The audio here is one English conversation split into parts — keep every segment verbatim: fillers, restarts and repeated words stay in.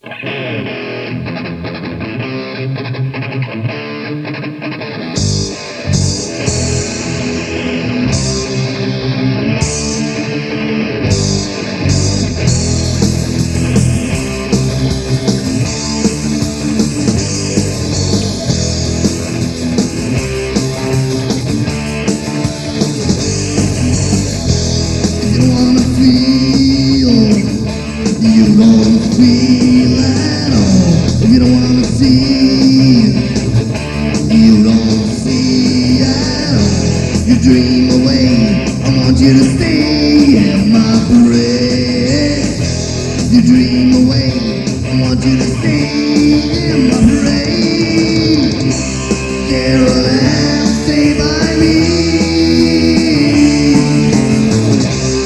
Dream away, I want you to stay in my brain. You dream away, I want you to stay in my brain. Carol Ann, stay by me.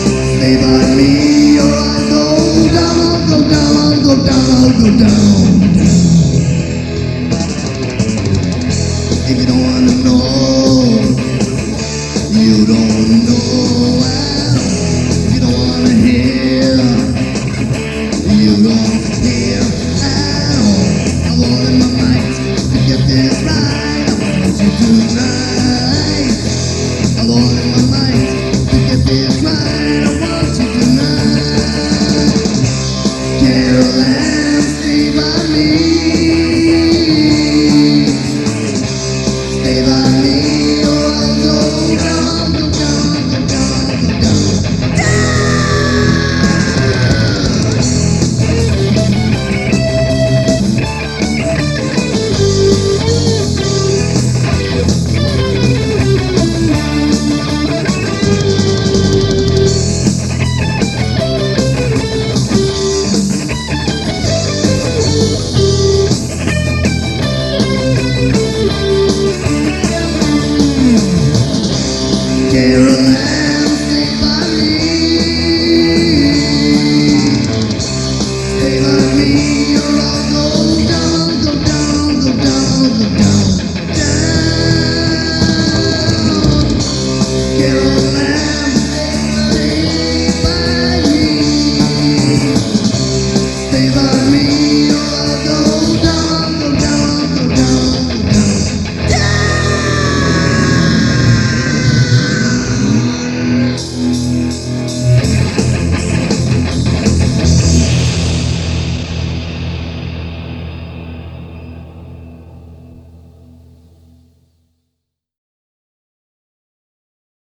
Stay by me, or I'll go down, I'll go down, I'll go down, I'll go down.